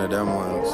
of them ones.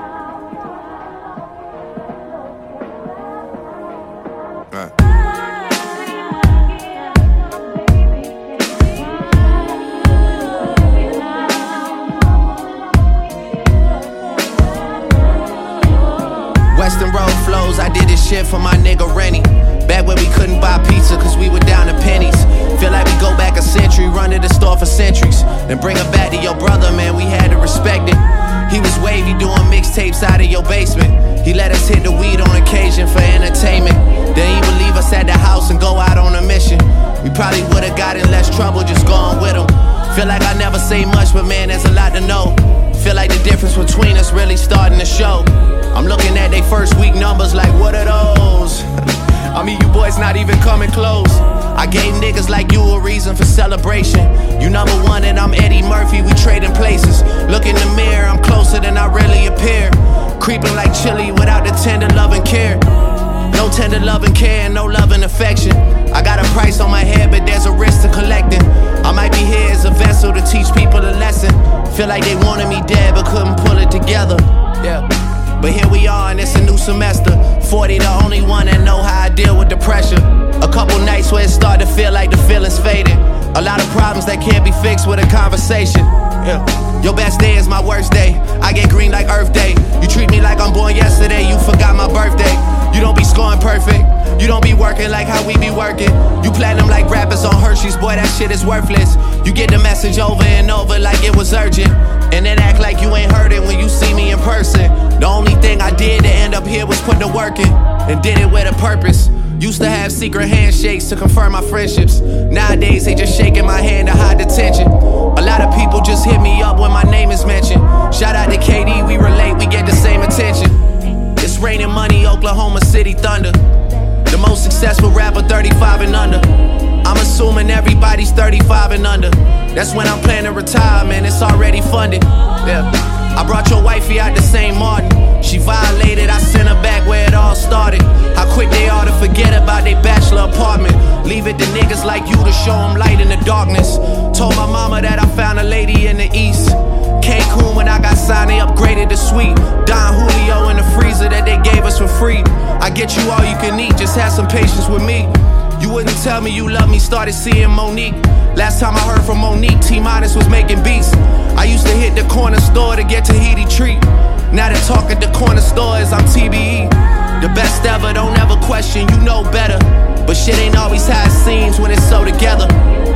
Western Road flows, I did this shit for my nigga Rennie. Back when we couldn't buy pizza cause we were down to pennies. Feel like we go back a century, run to the store for centuries. Then bring it back to your brother, man, we had to respect it. He was wavy doing mixtapes out of your basement. He let us hit the weed on occasion for entertainment. Then he would leave us at the house and go out on a mission. We probably would've got in less trouble just going with him. Feel like I never say much, but man, there's a lot to know. Feel like the difference between us really starting to show. I'm looking at they first week numbers like, what are those? I mean, you boys not even coming close. I gave niggas like you a reason for celebration. You number one and I'm Eddie Murphy, we trading places. Look in the mirror, I'm closer than I really appear. Creeping like chili without the tender love and care. No tender love and care and no love and affection. I got a price on my head, but there's a risk to collecting. I might be here as a vessel to teach people a lesson. Feel like they wanted me dead but couldn't pull it together. Yeah. But here we are and it's a new semester. 40 the only one that know how I deal with the pressure. A couple nights where it started to feel like the feelings faded. A lot of problems that can't be fixed with a conversation. Yeah. Your best day is my worst day. I get green like Earth Day. You treat me like I'm born yesterday, you forgot my birthday. You don't be scoring perfect. You don't be working like how we be working. You platinum like rappers on Hershey's, boy, that shit is worthless. You get the message over and over like it was urgent. And then act like you ain't heard it when you see me in person. The only thing I did to end up here was put the work in. And did it with a purpose. Used to have secret handshakes to confirm my friendships. Nowadays they just shaking my hand to hide the tension. A lot of people just hit me up when my name is mentioned. Shout out to KD, we relate, we get the same attention. It's raining money, Oklahoma City Thunder. The most successful rapper 35 and under. I'm assuming everybody's 35 and under. That's when I'm planning to retire, man, it's already funded. Yeah. I brought your wifey out to St. Martin. She violated, I sent her back where it all started. How quick they are to forget about their bachelor apartment. Leave it to niggas like you to show them light in the darkness. Told my mama that I found a lady in the east. Cancun when I got signed, they upgraded the suite. Don Julio in the freezer that they gave us for free. I get you all you can eat, just have some patience with me. You wouldn't tell me you love me, started seeing Monique. Last time I heard from Monique, T-Minus was making beats. I used to hit the corner store to get Tahiti treat. Now they talk at the corner store as I'm TBE. The best ever, don't ever question, you know better. But shit ain't always how it seems when it's so together.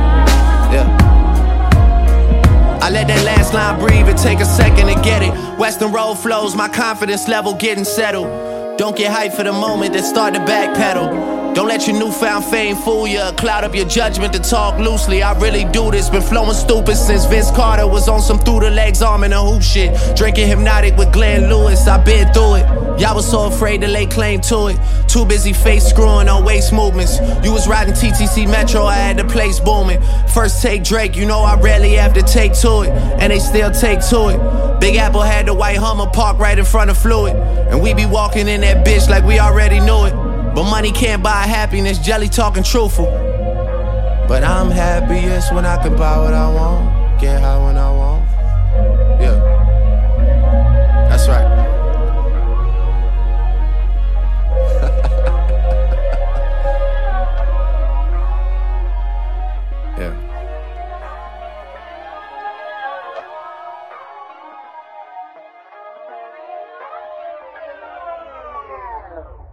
Yeah. I let that last line breathe, it take a second to get it. Western Road flows, my confidence level getting settled. Don't get hyped for the moment, then start to backpedal. Don't let your newfound fame fool you, cloud up your judgment to talk loosely. I really do this, been flowing stupid since Vince Carter was on some through the legs arm and a hoop shit. Drinking Hypnotic with Glenn Lewis, I been through it. Y'all was so afraid to lay claim to it. Too busy face screwing on waist movements. You was riding TTC Metro, I had the place booming. First take Drake, you know I rarely have to take to it. And they still take to it. Big Apple had the white Hummer parked right in front of Fluid. And we be walking in that bitch like we already knew it. But money can't buy happiness, Jelly talking truthful. But I'm happiest when I can buy what I want, get high when I want. Yeah, that's right. Yeah.